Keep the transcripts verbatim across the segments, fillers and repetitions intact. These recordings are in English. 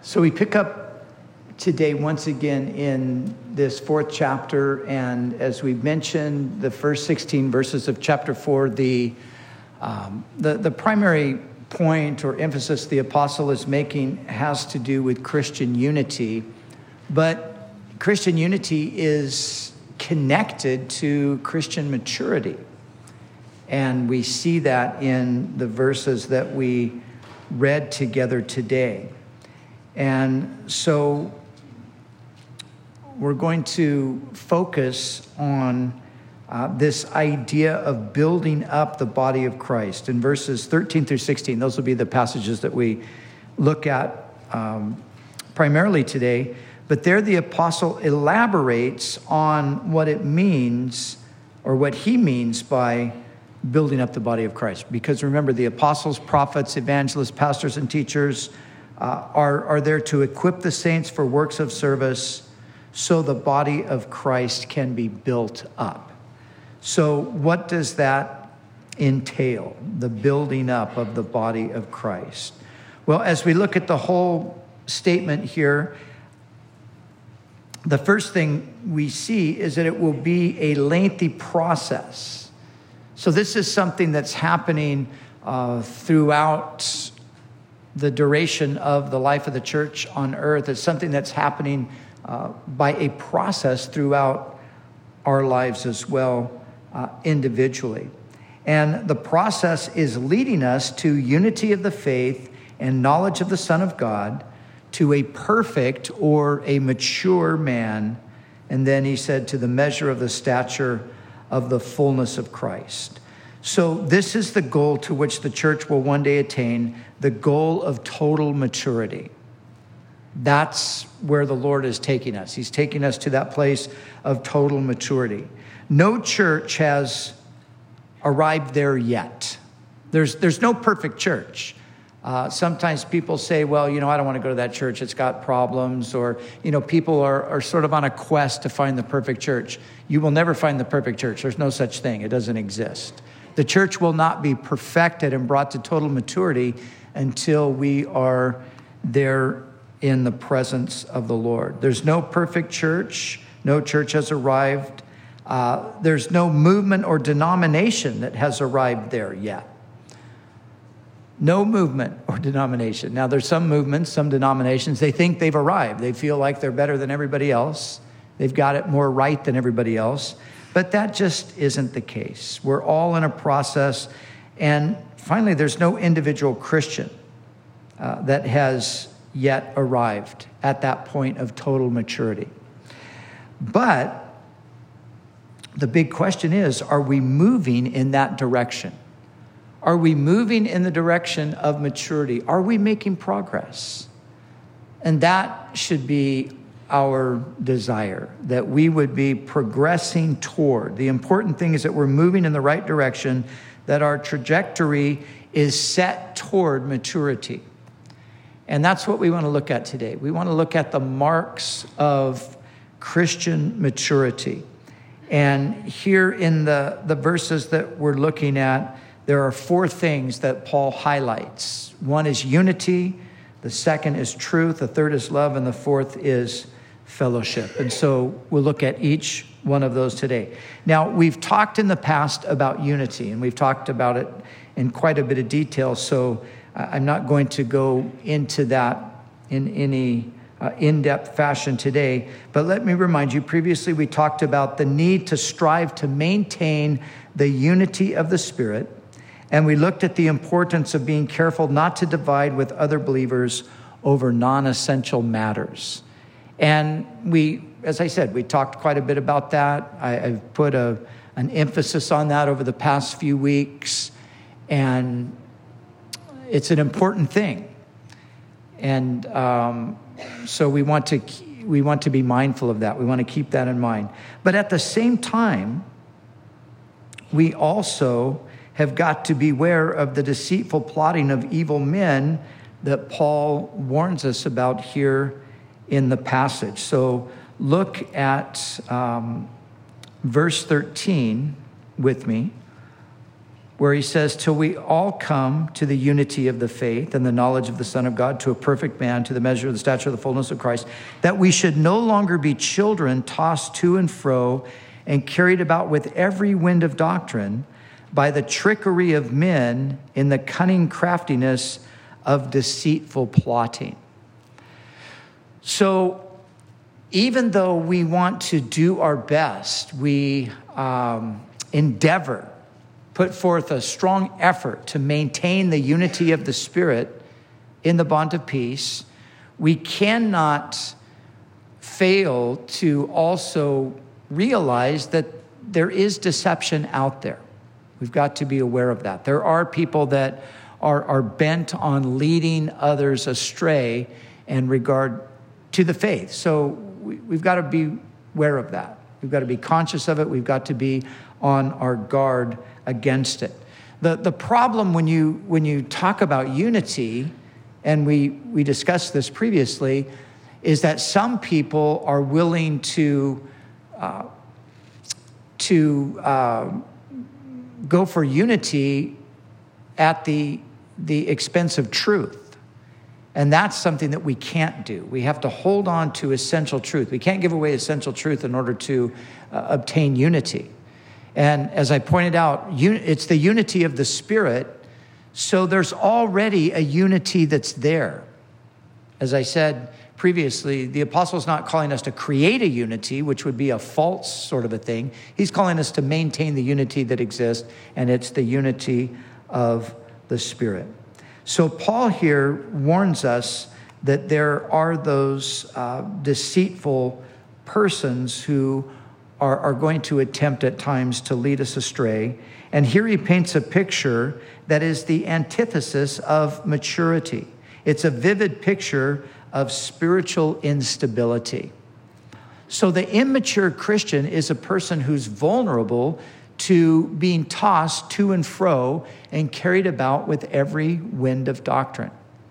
So we pick up today once again in this fourth chapter, and as we mentioned, the first sixteen verses of chapter four, the um, the, the primary point or emphasis the apostle is making has to do with Christian unity, but Christian unity is connected to Christian maturity, and we see that in the verses that we read together today. And so we're going to focus on uh, this idea of building up the body of Christ in verses thirteen through sixteen. Those will be the passages that we look at um, primarily today. But there the apostle elaborates on what it means, or what he means by building up the body of Christ. Because remember, the apostles, prophets, evangelists, pastors, and teachers Uh, are, are there to equip the saints for works of service so the body of Christ can be built up. So what does that entail, the building up of the body of Christ? Well, as we look at the whole statement here, the first thing we see is that it will be a lengthy process. So this is something that's happening uh, throughout the duration of the life of the church on earth. It's something that's happening uh, by a process throughout our lives as well, uh, individually. And the process is leading us to unity of the faith and knowledge of the Son of God, to a perfect or a mature man. And then he said, to the measure of the stature of the fullness of Christ. So this is the goal to which the church will one day attain, the goal of total maturity. That's where the Lord is taking us. He's taking us to that place of total maturity. No church has arrived there yet. There's, there's no perfect church. Uh, sometimes people say, well, you know, I don't want to go to that church. It's got problems. Or, you know, people are, are sort of on a quest to find the perfect church. You will never find the perfect church. There's no such thing. It doesn't exist. The church will not be perfected and brought to total maturity until we are there in the presence of the Lord. There's no perfect church. No church has arrived. Uh, there's no movement or denomination that has arrived there yet. No movement or denomination. Now, there's some movements, some denominations, they think they've arrived. They feel like they're better than everybody else. They've got it more right than everybody else. But that just isn't the case. We're all in a process. And finally, there's no individual Christian uh, that has yet arrived at that point of total maturity. But the big question is, are we moving in that direction? Are we moving in the direction of maturity? Are we making progress? And that should be our desire, that we would be progressing toward. The important thing is that we're moving in the right direction, that our trajectory is set toward maturity. And that's what we want to look at today. We want to look at the marks of Christian maturity. And here in the, the verses that we're looking at, there are four things that Paul highlights. One is unity, the second is truth, the third is love, and the fourth is fellowship. And so we'll look at each one of those today. Now, we've talked in the past about unity, and we've talked about it in quite a bit of detail, so I'm not going to go into that in any uh, in-depth fashion today. But let me remind you, previously we talked about the need to strive to maintain the unity of the Spirit, and we looked at the importance of being careful not to divide with other believers over non-essential matters. And we, as I said, we talked quite a bit about that. I, I've put a, an emphasis on that over the past few weeks. And it's an important thing. And um, so we want to we want to be mindful of that. We want to keep that in mind. But at the same time, we also have got to beware of the deceitful plotting of evil men that Paul warns us about here in the passage. So look at um, verse thirteen with me, where he says, till we all come to the unity of the faith and the knowledge of the Son of God, to a perfect man, to the measure of the stature of the fullness of Christ, that we should no longer be children tossed to and fro and carried about with every wind of doctrine by the trickery of men in the cunning craftiness of deceitful plotting. So even though we want to do our best, we um, endeavor, put forth a strong effort to maintain the unity of the Spirit in the bond of peace, we cannot fail to also realize that there is deception out there. We've got to be aware of that. There are people that are, are bent on leading others astray in regard to the faith. So we, we've got to be aware of that. We've got to be conscious of it. We've got to be on our guard against it. The, the problem when you, when you talk about unity, and we, we discussed this previously, is that some people are willing to, uh, to uh, go for unity at the, the expense of truth. And that's something that we can't do. We have to hold on to essential truth. We can't give away essential truth in order to uh, obtain unity. And as I pointed out, it's the unity of the Spirit. So there's already a unity that's there. As I said previously, the apostle's not calling us to create a unity, which would be a false sort of a thing. He's calling us to maintain the unity that exists, and it's the unity of the Spirit. So Paul here warns us that there are those uh, deceitful persons who are, are going to attempt at times to lead us astray. And here he paints a picture that is the antithesis of maturity. It's a vivid picture of spiritual instability. So the immature Christian is a person who's vulnerable to being tossed to and fro and carried about with every wind of doctrine.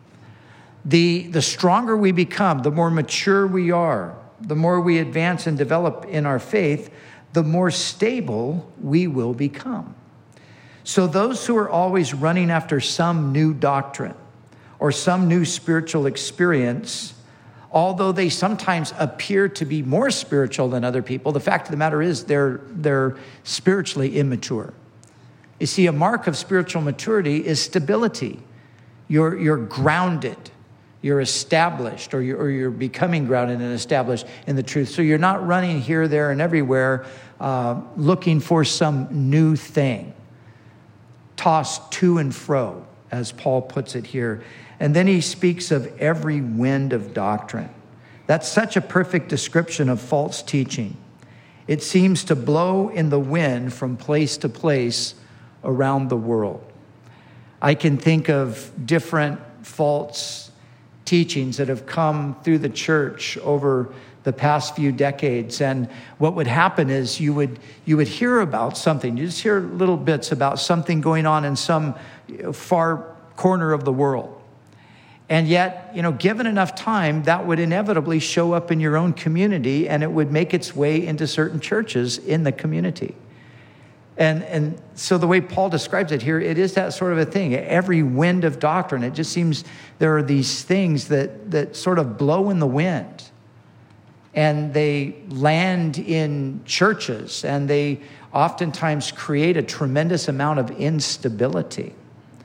The, the stronger we become, the more mature we are, the more we advance and develop in our faith, the more stable we will become. So those who are always running after some new doctrine or some new spiritual experience, although they sometimes appear to be more spiritual than other people, the fact of the matter is they're, they're spiritually immature. You see, a mark of spiritual maturity is stability. You're, you're grounded, you're established, or you're, or you're becoming grounded and established in the truth. So you're not running here, there, and everywhere uh, looking for some new thing, tossed to and fro, as Paul puts it here. And then he speaks of every wind of doctrine. That's such a perfect description of false teaching. It seems to blow in the wind from place to place around the world. I can think of different false teachings that have come through the church over the past few decades. And what would happen is you would you would hear about something. You just hear little bits about something going on in some far corner of the world. And yet, you know, given enough time, that would inevitably show up in your own community, and it would make its way into certain churches in the community. And and so the way Paul describes it here, it is that sort of a thing. Every wind of doctrine, it just seems there are these things that that sort of blow in the wind. And they land in churches, and they oftentimes create a tremendous amount of instability.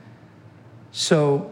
So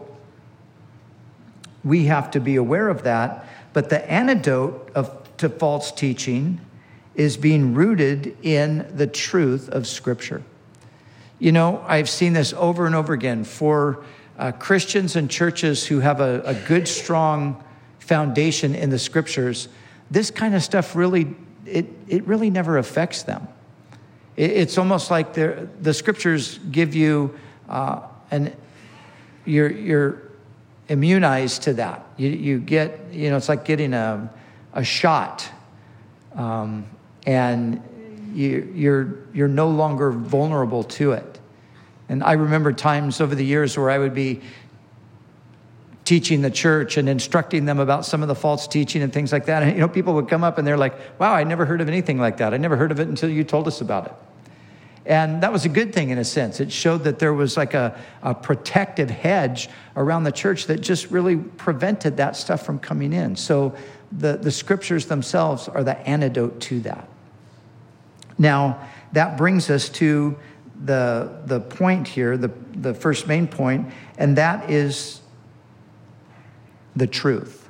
we have to be aware of that. But the antidote of, to false teaching is being rooted in the truth of Scripture. You know, I've seen this over and over again for uh, Christians and churches who have a, a good, strong foundation in the Scriptures. This kind of stuff really, it, it really never affects them. It, it's almost like the Scriptures give you uh, an, you're, you're immunized to that. You, you get, you know, it's like getting a, a shot. Um, and you, you're, you're no longer vulnerable to it. And I remember times over the years where I would be teaching the church and instructing them about some of the false teaching and things like that. And, you know, people would come up and they're like, wow, I never heard of anything like that. I never heard of it until you told us about it. And that was a good thing in a sense. It showed that there was like a, a protective hedge around the church that just really prevented that stuff from coming in. So the, the scriptures themselves are the antidote to that. Now, that brings us to the, the point here, the, the first main point, and that is the truth.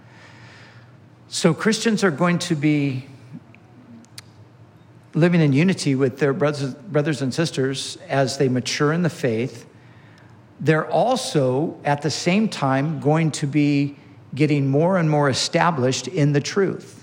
So Christians are going to be living in unity with their brothers, brothers and sisters as they mature in the faith. They're also, at the same time, going to be getting more and more established in the truth.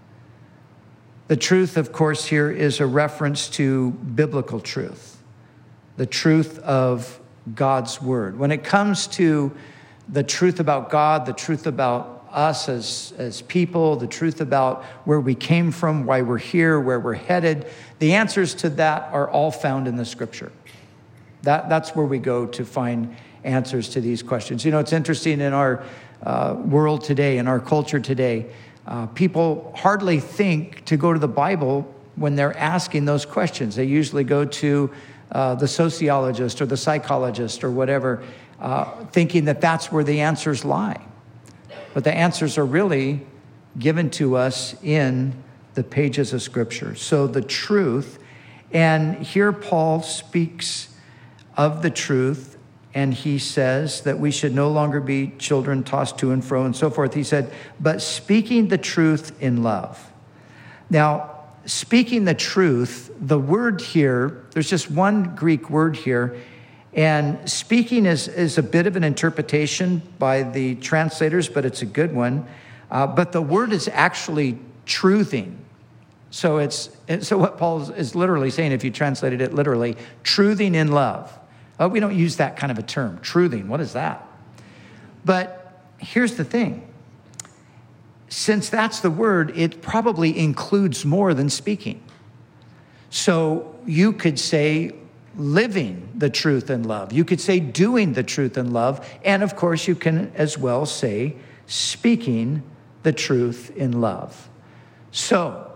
The truth, of course, here is a reference to biblical truth, the truth of God's word. When it comes to the truth about God, the truth about us as, as people, the truth about where we came from, why we're here, where we're headed, the answers to that are all found in the scripture. That, that's where we go to find answers to these questions. You know, it's interesting in our uh, world today, in our culture today, uh, people hardly think to go to the Bible when they're asking those questions. They usually go to uh, the sociologist or the psychologist or whatever, uh, thinking that that's where the answers lie. But the answers are really given to us in the pages of Scripture. So the truth, and here Paul speaks of the truth, and he says that we should no longer be children tossed to and fro and so forth. He said, but speaking the truth in love. Now, speaking the truth, the word here, there's just one Greek word here, and speaking is, is a bit of an interpretation by the translators, but it's a good one. Uh, but the word is actually truthing. So it's so what Paul is literally saying, if you translated it literally, truthing in love. Uh, we don't use that kind of a term, truthing. What is that? But here's the thing. Since that's the word, it probably includes more than speaking. So you could say living the truth in love. You could say doing the truth in love. And of course, you can as well say speaking the truth in love. So,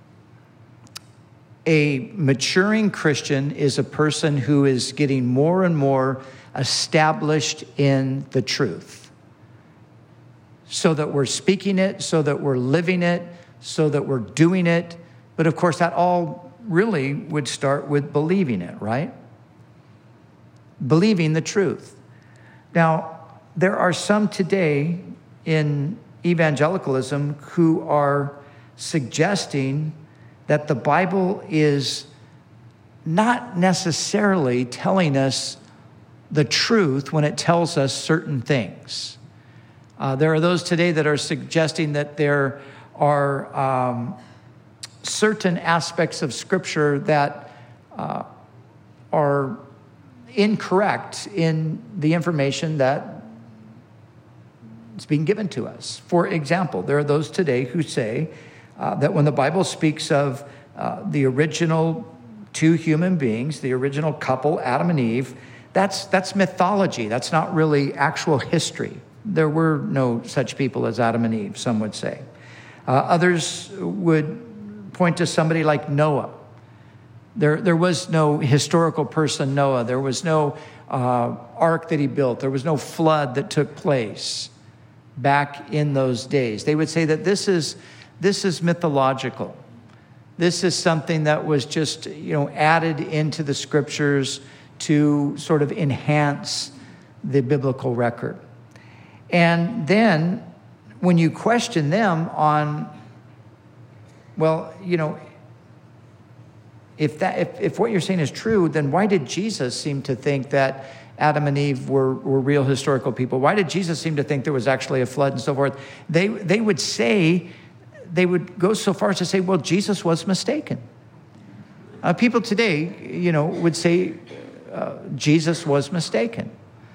a maturing Christian is a person who is getting more and more established in the truth. So that we're speaking it, so that we're living it, so that we're doing it. But of course, that all really would start with believing it, right? Believing the truth. Now, there are some today in evangelicalism who are suggesting that the Bible is not necessarily telling us the truth when it tells us certain things. Uh, there are those today that are suggesting that there are um, certain aspects of Scripture that uh, are incorrect in the information that is being given to us. For example, there are those today who say uh, that when the Bible speaks of uh, the original two human beings, the original couple, Adam and Eve, that's, that's mythology. That's not really actual history. There were no such people as Adam and Eve, some would say. Uh, others would point to somebody like Noah. There, there was no historical person, Noah. There was no uh, ark that he built. There was no flood that took place back in those days. They would say that this is, this is mythological. This is something that was just, you know, added into the scriptures to sort of enhance the biblical record. And then when you question them on, well, you know, if that if, if what you're saying is true, then why did Jesus seem to think that Adam and Eve were, were real historical people? Why did Jesus seem to think there was actually a flood and so forth? They they would say, they would go so far as to say, well, Jesus was mistaken. Uh, people today, you know, would say uh, Jesus was mistaken.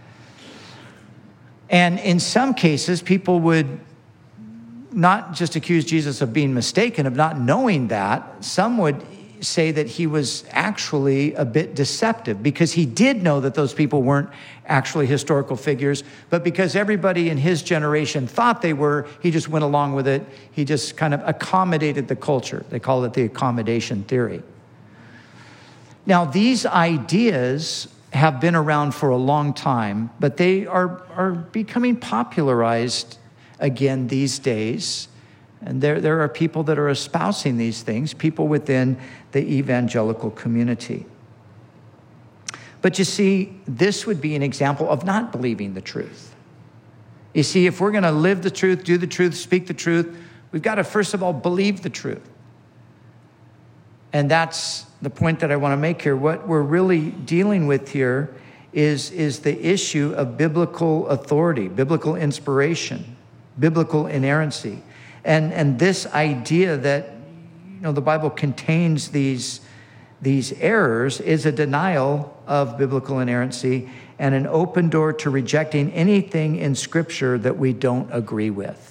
And in some cases, people would not just accuse Jesus of being mistaken, of not knowing that. Some would say that he was actually a bit deceptive because he did know that those people weren't actually historical figures, but because everybody in his generation thought they were, he just went along with it. He just kind of accommodated the culture. They call it the accommodation theory. Now, these ideas have been around for a long time, but they are, are becoming popularized again these days. And there, there are people that are espousing these things, people within the evangelical community. But you see, this would be an example of not believing the truth. You see, if we're going to live the truth, do the truth, speak the truth, we've got to first of all believe the truth. And that's the point that I want to make here. What we're really dealing with here is, is the issue of biblical authority, biblical inspiration, biblical inerrancy. And, and this idea that, you know, the Bible contains these, these errors is a denial of biblical inerrancy and an open door to rejecting anything in Scripture that we don't agree with.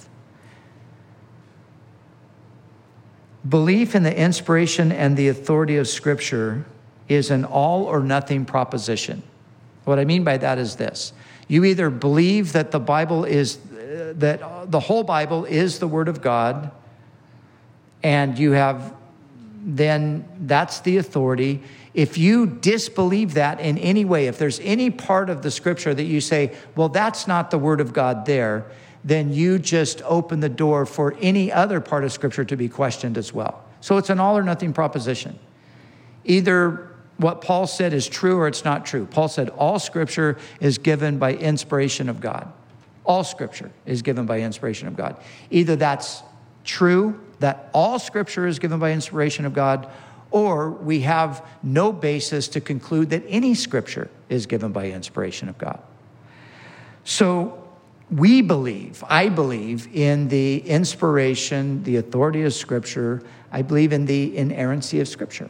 Belief in the inspiration and the authority of Scripture is an all or nothing proposition. What I mean by that is this. You either believe that the Bible is, uh, that the whole Bible is the Word of God, and you have, then that's the authority. If you disbelieve that in any way, if there's any part of the Scripture that you say, well, that's not the Word of God there, then you just open the door for any other part of Scripture to be questioned as well. So it's an all or nothing proposition. Either what Paul said is true or it's not true. Paul said all Scripture is given by inspiration of God. All Scripture is given by inspiration of God. Either that's true, that all Scripture is given by inspiration of God, or we have no basis to conclude that any Scripture is given by inspiration of God. So we believe, I believe in the inspiration, the authority of Scripture. I believe in the inerrancy of Scripture.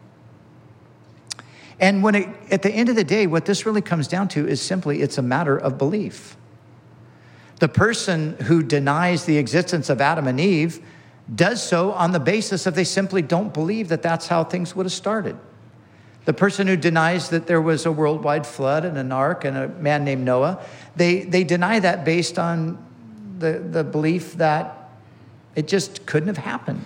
And when it, at the end of the day, what this really comes down to is simply it's a matter of belief. The person who denies the existence of Adam and Eve does so on the basis of they simply don't believe that that's how things would have started. The person who denies that there was a worldwide flood and an ark and a man named Noah, they, they deny that based on the, the belief that it just couldn't have happened.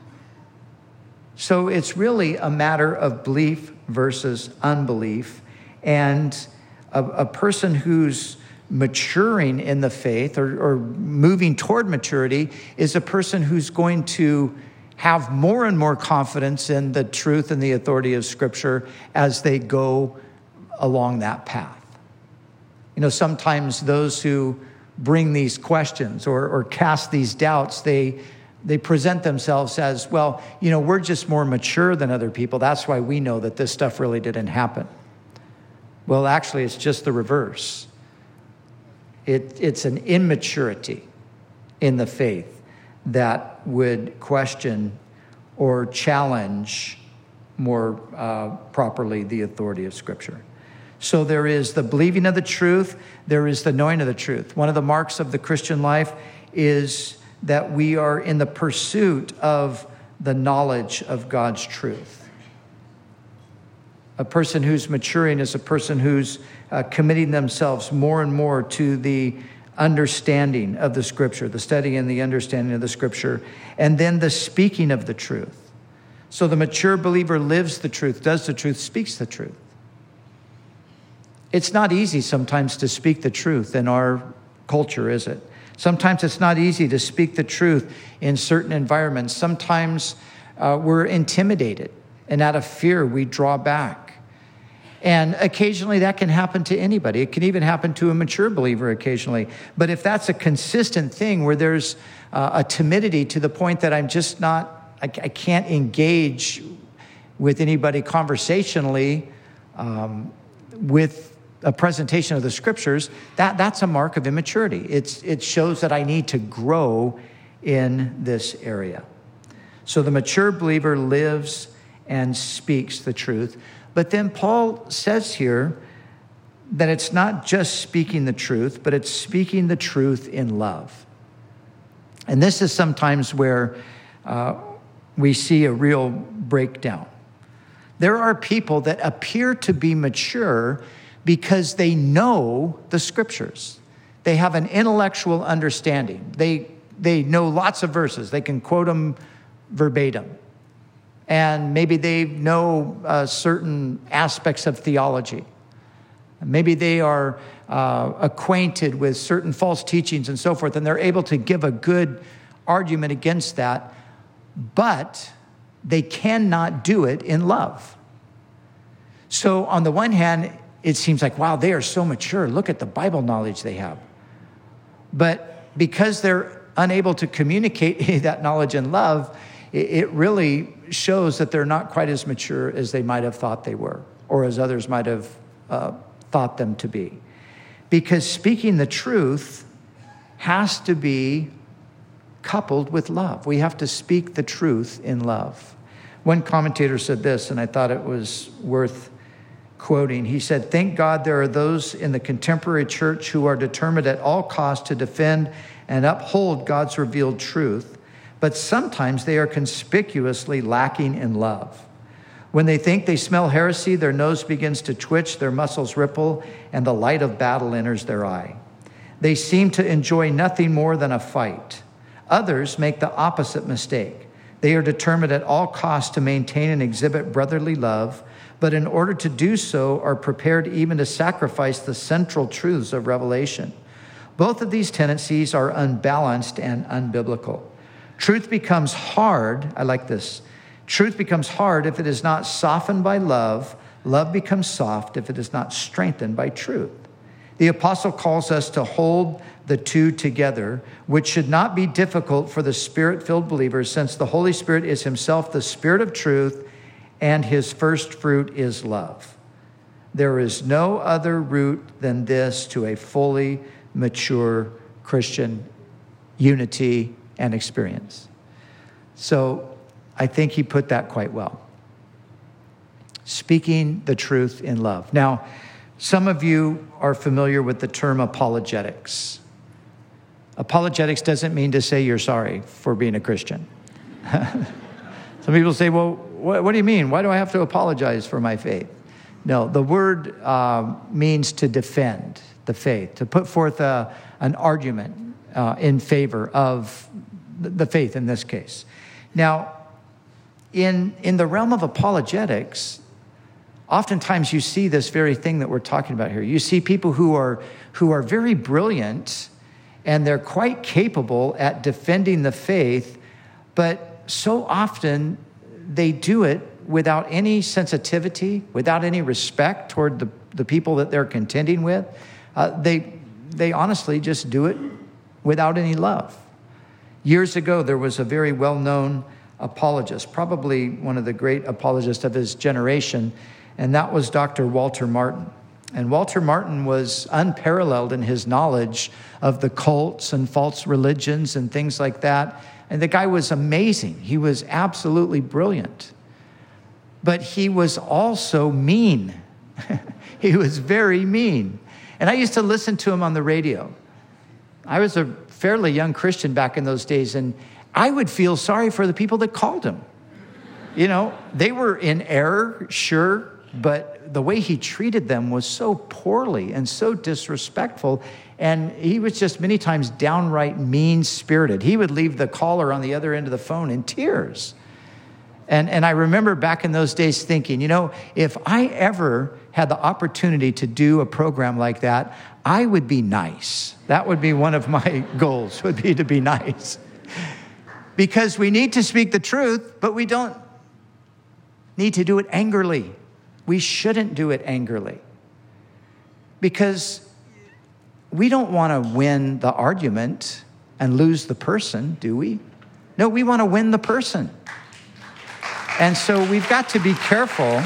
So it's really a matter of belief versus unbelief. And a, a person who's maturing in the faith or, or moving toward maturity is a person who's going to have more and more confidence in the truth and the authority of Scripture as they go along that path. You know, sometimes those who bring these questions or, or cast these doubts, they they present themselves as, well, you know, we're just more mature than other people. That's why we know that this stuff really didn't happen. Well, actually, it's just the reverse. It, it's an immaturity in the faith that would question or challenge more uh, properly the authority of Scripture. So there is the believing of the truth. There is the knowing of the truth. One of the marks of the Christian life is that we are in the pursuit of the knowledge of God's truth. A person who's maturing is a person who's uh, committing themselves more and more to the understanding of the Scripture, the study and the understanding of the Scripture, and then the speaking of the truth. So the mature believer lives the truth, does the truth, speaks the truth. It's not easy sometimes to speak the truth in our culture, is it? Sometimes it's not easy to speak the truth in certain environments. Sometimes uh, we're intimidated, and out of fear, we draw back. And occasionally that can happen to anybody. It can even happen to a mature believer occasionally. But if that's a consistent thing where there's uh, a timidity to the point that I'm just not, I, I can't engage with anybody conversationally um, with a presentation of the Scriptures, that, that's a mark of immaturity. It's, it shows that I need to grow in this area. So the mature believer lives and speaks the truth. But then Paul says here that it's not just speaking the truth, but it's speaking the truth in love. And this is sometimes where uh, we see a real breakdown. There are people that appear to be mature because they know the Scriptures. They have an intellectual understanding. They, they know lots of verses. They can quote them verbatim. and maybe they know uh, certain aspects of theology. Maybe they are uh, acquainted with certain false teachings and so forth, and they're able to give a good argument against that, but they cannot do it in love. So on the one hand, it seems like, wow, they are so mature. Look at the Bible knowledge they have. But because they're unable to communicate that knowledge in love, it really shows that they're not quite as mature as they might have thought they were, or as others might have uh, thought them to be. Because speaking the truth has to be coupled with love. We have to speak the truth in love. One commentator said this, and I thought it was worth quoting. He said, "Thank God there are those in the contemporary church who are determined at all costs to defend and uphold God's revealed truth, but sometimes they are conspicuously lacking in love. When they think they smell heresy, their nose begins to twitch, their muscles ripple, and the light of battle enters their eye. They seem to enjoy nothing more than a fight. Others make the opposite mistake. They are determined at all costs to maintain and exhibit brotherly love, but in order to do so are prepared even to sacrifice the central truths of revelation. Both of these tendencies are unbalanced and unbiblical. Truth becomes hard, I like this, truth becomes hard if it is not softened by love. Love becomes soft if it is not strengthened by truth. The apostle calls us to hold the two together, which should not be difficult for the Spirit-filled believers, since the Holy Spirit is himself the Spirit of truth, and his first fruit is love. There is no other route than this to a fully mature Christian unity and experience." So I think he put that quite well. Speaking the truth in love. Now, some of you are familiar with the term apologetics. Apologetics doesn't mean to say you're sorry for being a Christian. Some people say, well, what, what do you mean? Why do I have to apologize for my faith? No, the word uh, means to defend the faith, to put forth a, an argument uh, in favor of the faith in this case. Now, in, in the realm of apologetics, oftentimes you see this very thing that we're talking about here. You see people who are, who are very brilliant, and they're quite capable at defending the faith, but so often they do it without any sensitivity, without any respect toward the, the people that they're contending with. Uh, they, they honestly just do it without any love. Years ago, there was a very well-known apologist, probably one of the great apologists of his generation, and that was Doctor Walter Martin. And Walter Martin was unparalleled in his knowledge of the cults and false religions and things like that. And the guy was amazing. He was absolutely brilliant. But he was also mean. He was very mean. And I used to listen to him on the radio. I was a fairly young Christian back in those days, and I would feel sorry for the people that called him. You know, they were in error, sure, but the way he treated them was so poorly and so disrespectful. And he was just many times downright mean-spirited. He would leave the caller on the other end of the phone in tears. And, and I remember back in those days thinking, you know, if I ever had the opportunity to do a program like that, I would be nice. That would be one of my goals, would be to be nice. Because we need to speak the truth, but we don't need to do it angrily. We shouldn't do it angrily. Because we don't want to win the argument and lose the person, do we? No, we want to win the person. And so we've got to be careful.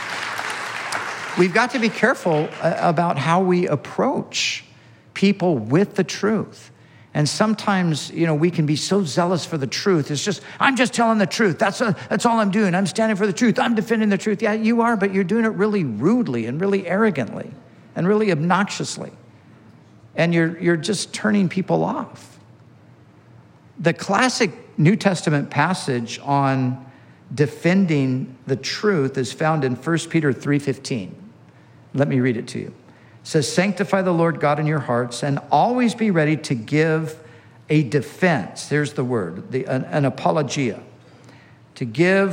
We've got to be careful about how we approach people with the truth. And sometimes, you know, we can be so zealous for the truth. It's just, I'm just telling the truth. That's a, that's all I'm doing. I'm standing for the truth. I'm defending the truth. Yeah, you are, but you're doing it really rudely and really arrogantly and really obnoxiously. And you're, you're just turning people off. The classic New Testament passage on defending the truth is found in First Peter three fifteen. Let me read it to you. It says, sanctify the Lord God in your hearts and always be ready to give a defense. There's the word, the, an, an apologia. To give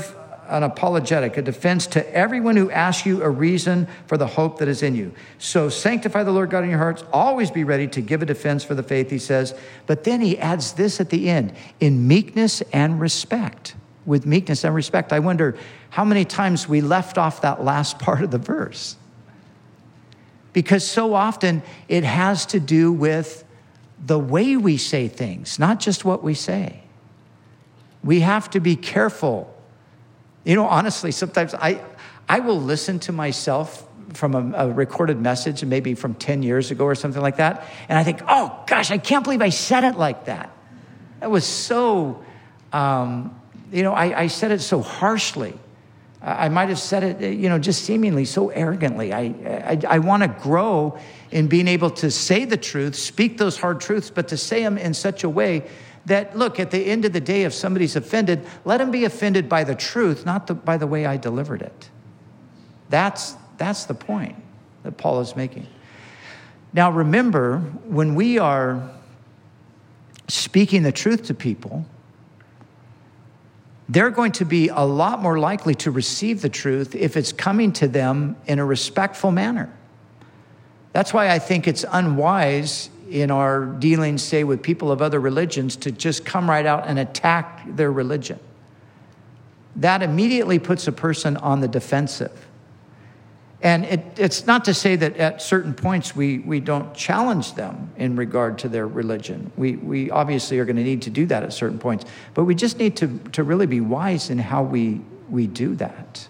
an apologetic, a defense to everyone who asks you a reason for the hope that is in you. So sanctify the Lord God in your hearts. Always be ready to give a defense for the faith, he says. But then he adds this at the end, in meekness and respect. With meekness and respect. I wonder how many times we left off that last part of the verse. Because so often it has to do with the way we say things, not just what we say. We have to be careful. You know, honestly, sometimes I, I will listen to myself from a, a recorded message, and maybe from ten years ago or something like that, and I think, oh gosh, I can't believe I said it like that. That was so, um, you know, I, I said it so harshly. I might have said it, you know, just seemingly so arrogantly. I, I, I want to grow in being able to say the truth, speak those hard truths, but to say them in such a way that, look, at the end of the day, if somebody's offended, let them be offended by the truth, not the, by the way I delivered it. That's, that's the point that Paul is making. Now, remember, when we are speaking the truth to people, they're going to be a lot more likely to receive the truth if it's coming to them in a respectful manner. That's why I think it's unwise in our dealings, say, with people of other religions to just come right out and attack their religion. That immediately puts a person on the defensive. And it, it's not to say that at certain points we, we don't challenge them in regard to their religion. We, we obviously are going to need to do that at certain points. But we just need to, to really be wise in how we, we do that.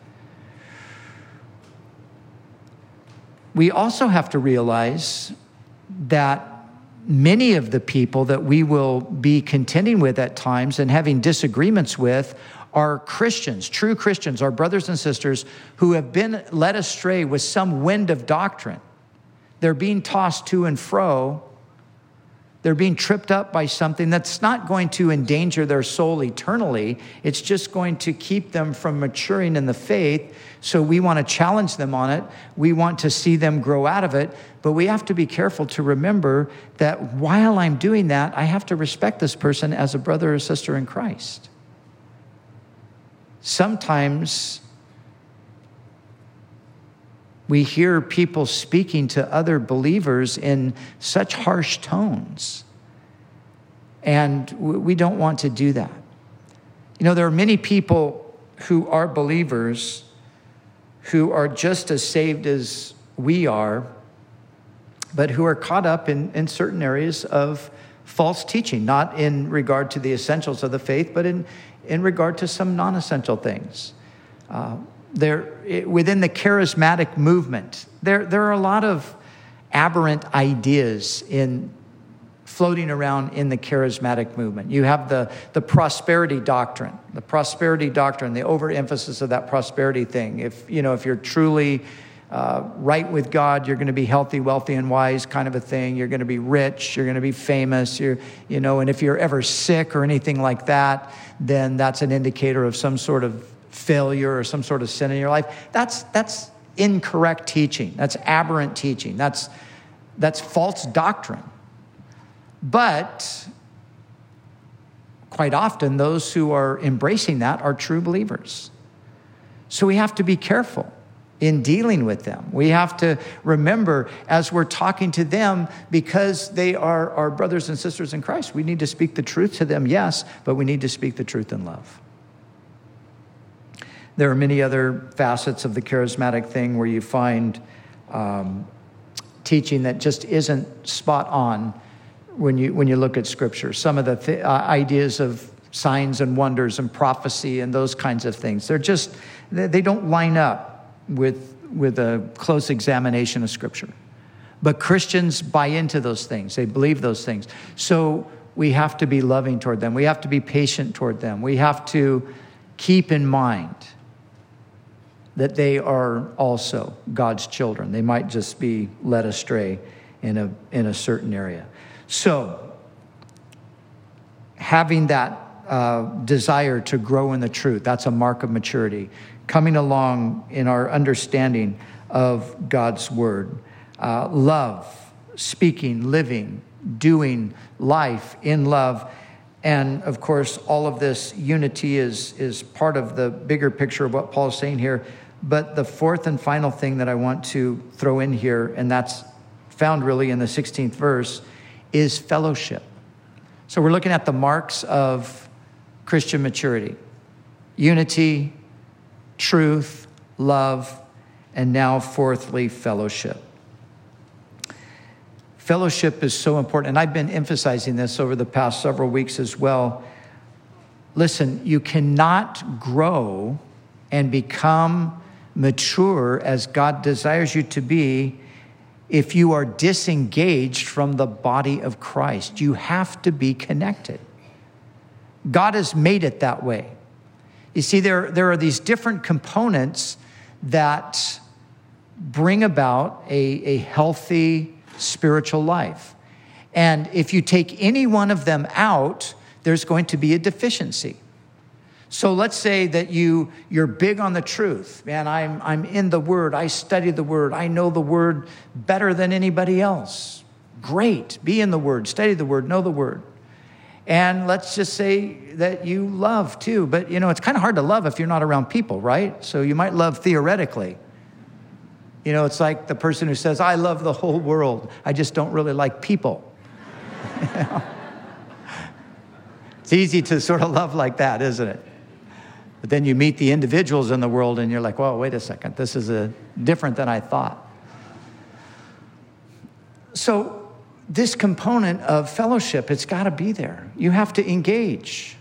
We also have to realize that many of the people that we will be contending with at times and having disagreements with are Christians, true Christians, our brothers and sisters who have been led astray with some wind of doctrine. They're being tossed to and fro. They're being tripped up by something that's not going to endanger their soul eternally. It's just going to keep them from maturing in the faith. So we want to challenge them on it. We want to see them grow out of it. But we have to be careful to remember that while I'm doing that, I have to respect this person as a brother or sister in Christ. Sometimes we hear people speaking to other believers in such harsh tones, and we don't want to do that. You know, there are many people who are believers who are just as saved as we are, but who are caught up in, in certain areas of false teaching, not in regard to the essentials of the faith, but in in regard to some non-essential things. Uh, there, within the charismatic movement, there, there are a lot of aberrant ideas in floating around in the charismatic movement. You have the, the prosperity doctrine, the prosperity doctrine, the overemphasis of that prosperity thing. If, you know, if you're truly uh, right with God, you're going to be healthy, wealthy, and wise kind of a thing. You're going to be rich. You're going to be famous. You're, you know, and if you're ever sick or anything like that, then that's an indicator of some sort of failure or some sort of sin in your life. That's that's incorrect teaching. That's aberrant teaching. That's that's false doctrine. But quite often, those who are embracing that are true believers. So we have to be careful in dealing with them. We have to remember as we're talking to them, because they are our brothers and sisters in Christ, we need to speak the truth to them, yes, but we need to speak the truth in love. There are many other facets of the charismatic thing where you find um, teaching that just isn't spot on when you when you look at Scripture. Some of the th- uh, ideas of signs and wonders and prophecy and those kinds of things, they're just, they don't line up with with a close examination of Scripture. But Christians buy into those things. They believe those things. So we have to be loving toward them. We have to be patient toward them. We have to keep in mind that they are also God's children. They might just be led astray in a in a certain area. So having that uh, desire to grow in the truth, that's a mark of maturity. Coming along in our understanding of God's word. Uh, love, speaking, living, doing life in love. And of course, all of this unity is, is part of the bigger picture of what Paul's saying here. But the fourth and final thing that I want to throw in here, and that's found really in the sixteenth verse, is fellowship. So we're looking at the marks of Christian maturity: unity, truth, love, and now fourthly, fellowship. Fellowship is so important, and I've been emphasizing this over the past several weeks as well. Listen, you cannot grow and become mature as God desires you to be if you are disengaged from the body of Christ. You have to be connected. God has made it that way. You see, there, there are these different components that bring about a, a healthy spiritual life. And if you take any one of them out, there's going to be a deficiency. So let's say that you, you're big on the truth. Man, I'm, I'm in the Word. I study the Word. I know the Word better than anybody else. Great. Be in the Word. Study the Word. Know the Word. And let's just say that you love too. But, you know, it's kind of hard to love if you're not around people, right? So you might love theoretically. You know, it's like the person who says, I love the whole world. I just don't really like people. You know? It's easy to sort of love like that, isn't it? But then you meet the individuals in the world and you're like, well, wait a second. This is a, different than I thought. So this component of fellowship, it's got to be there. You have to engage.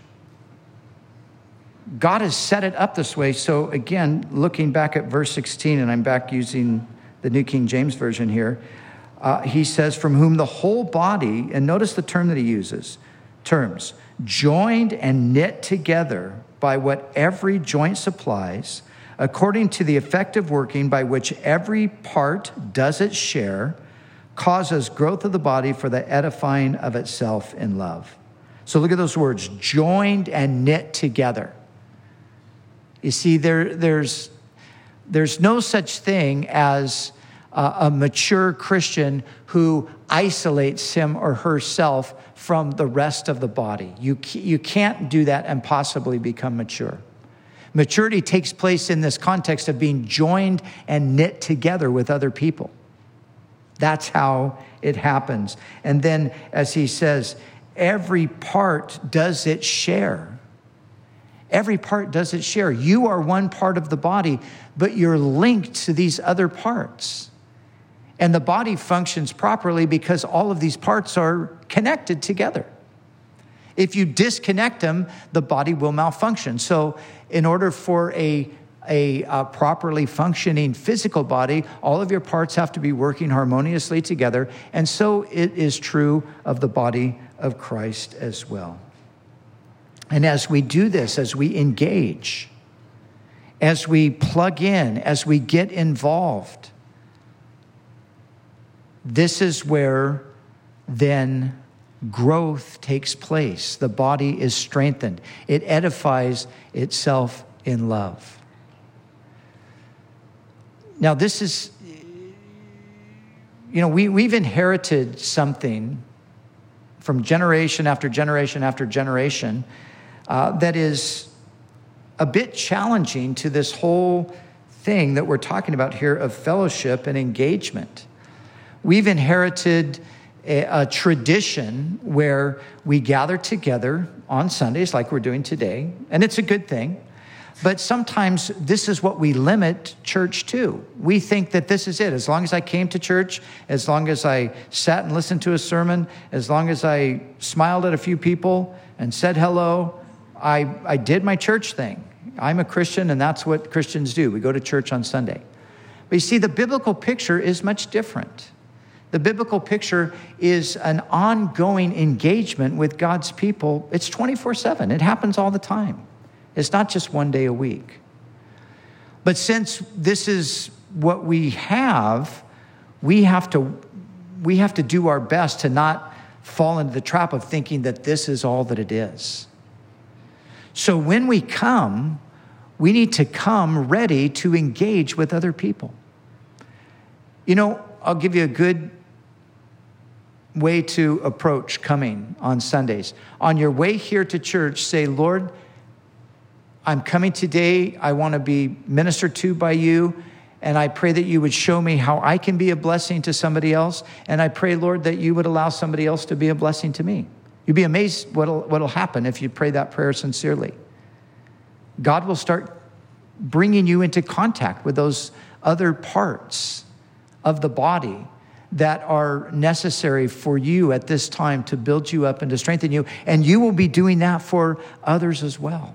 God has set it up this way. So again, looking back at verse sixteen, and I'm back using the New King James Version here, uh, he says, from whom the whole body, and notice the term that he uses, terms, joined and knit together by what every joint supplies, according to the effective working by which every part does its share, causes growth of the body for the edifying of itself in love. So look at those words, joined and knit together. You see, there, there's, there's no such thing as a, a mature Christian who isolates him or herself from the rest of the body. You, you can't do that and possibly become mature. Maturity takes place in this context of being joined and knit together with other people. That's how it happens. And then, as he says, every part does its share. Every part does its share. You are one part of the body, but you're linked to these other parts. And the body functions properly because all of these parts are connected together. If you disconnect them, the body will malfunction. So in order for a, a, a properly functioning physical body, all of your parts have to be working harmoniously together. And so it is true of the body of Christ as well. And as we do this, as we engage, as we plug in, as we get involved, this is where then growth takes place. The body is strengthened. It edifies itself in love. Now, this is, you know, we, we've inherited something from generation after generation after generation uh, that is a bit challenging to this whole thing that we're talking about here of fellowship and engagement. We've inherited a, a tradition where we gather together on Sundays like we're doing today, and it's a good thing. But sometimes this is what we limit church to. We think that this is it. As long as I came to church, as long as I sat and listened to a sermon, as long as I smiled at a few people and said hello, I, I did my church thing. I'm a Christian, and that's what Christians do. We go to church on Sunday. But you see, the biblical picture is much different. The biblical picture is an ongoing engagement with God's people. It's twenty-four seven. It happens all the time. It's not just one day a week. But since this is what we have, we have to, we have to do our best to not fall into the trap of thinking that this is all that it is. So when we come, we need to come ready to engage with other people. You know, I'll give you a good way to approach coming on Sundays. On your way here to church, say, Lord, I'm coming today. I want to be ministered to by you. And I pray that you would show me how I can be a blessing to somebody else. And I pray, Lord, that you would allow somebody else to be a blessing to me. You'd be amazed what'll, what'll happen if you pray that prayer sincerely. God will start bringing you into contact with those other parts of the body that are necessary for you at this time to build you up and to strengthen you. And you will be doing that for others as well.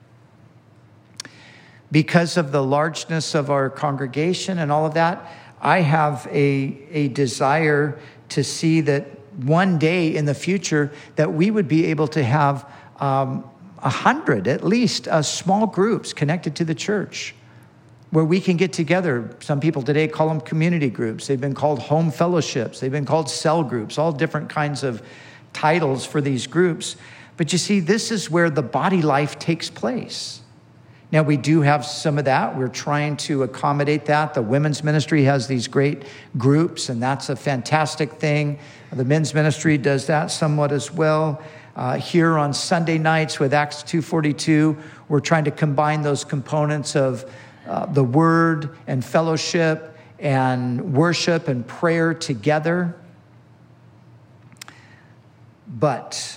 Because of the largeness of our congregation and all of that, I have a, a desire to see that one day in the future that we would be able to have um, a hundred, at least, uh, small groups connected to the church where we can get together. Some people today call them community groups. They've been called home fellowships. They've been called cell groups, all different kinds of titles for these groups. But you see, this is where the body life takes place. Now, we do have some of that. We're trying to accommodate that. The women's ministry has these great groups, and that's a fantastic thing. The men's ministry does that somewhat as well. Uh, here on Sunday nights with Acts two forty-two, we're trying to combine those components of uh, the word and fellowship and worship and prayer together. But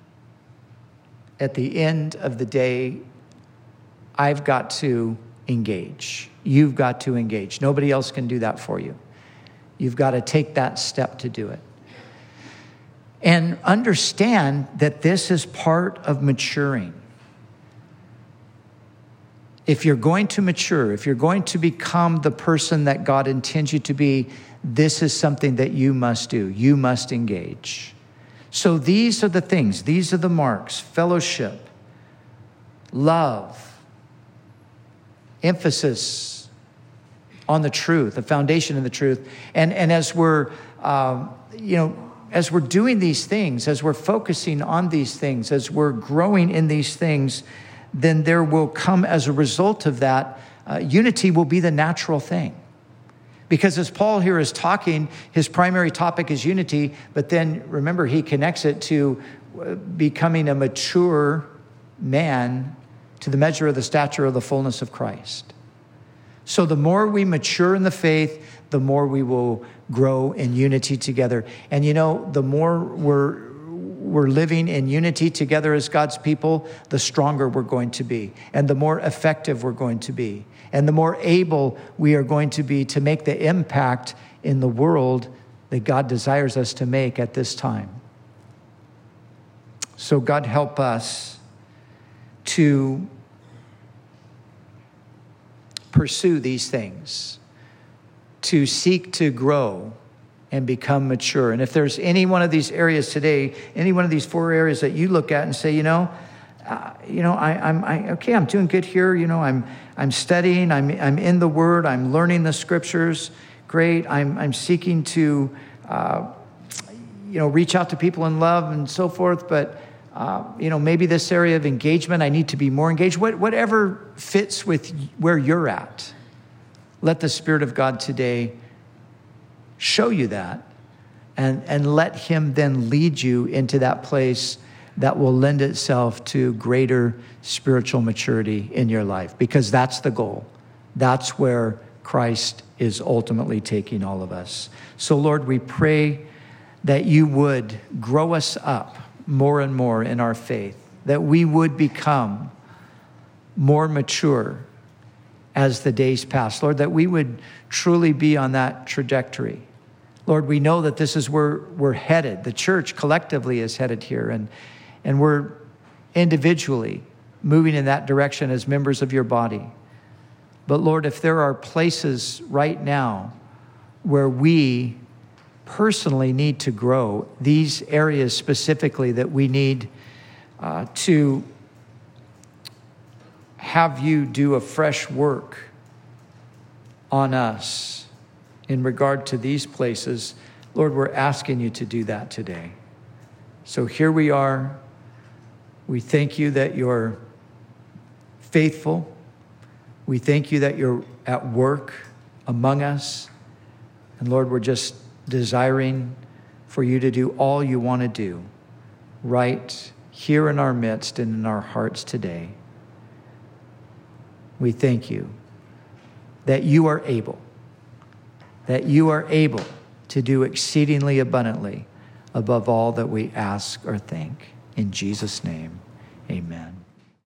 at the end of the day, I've got to engage. You've got to engage. Nobody else can do that for you. You've got to take that step to do it. And understand that this is part of maturing. If you're going to mature, if you're going to become the person that God intends you to be, this is something that you must do. You must engage. So these are the things. These are the marks. Fellowship, love, emphasis on the truth, the foundation of the truth. And, and as we're, um, you know, as we're doing these things, as we're focusing on these things, as we're growing in these things, then there will come as a result of that, uh, unity will be the natural thing. Because as Paul here is talking, his primary topic is unity, but then remember, he connects it to becoming a mature man to the measure of the stature of the fullness of Christ. So the more we mature in the faith, the more we will grow in unity together. And you know, the more we're we're living in unity together as God's people, the stronger we're going to be, and the more effective we're going to be, and the more able we are going to be to make the impact in the world that God desires us to make at this time. So God help us to pursue these things, to seek to grow and become mature. And if there's any one of these areas today, any one of these four areas that you look at and say, you know, uh, you know, I, I'm I, okay. I'm doing good here. You know, I'm I'm studying. I'm I'm in the Word. I'm learning the Scriptures. Great. I'm I'm seeking to, uh, you know, reach out to people in love and so forth. But uh, you know, maybe this area of engagement, I need to be more engaged. What, whatever fits with where you're at, let the Spirit of God today show you that, and, and let him then lead you into that place that will lend itself to greater spiritual maturity in your life, because that's the goal. That's where Christ is ultimately taking all of us. So Lord, we pray that you would grow us up more and more in our faith, that we would become more mature as the days pass. Lord, that we would truly be on that trajectory. Lord, we know that this is where we're headed. The church collectively is headed here, and, and we're individually moving in that direction as members of your body. But Lord, if there are places right now where we personally need to grow, these areas specifically that we need uh, to have you do a fresh work on us in regard to these places, Lord, we're asking you to do that today. So here we are. We thank you that you're faithful. We thank you that you're at work among us. And Lord, we're just desiring for you to do all you want to do right here in our midst and in our hearts today. We thank you that you are able, that you are able to do exceedingly abundantly above all that we ask or think. In Jesus' name, amen.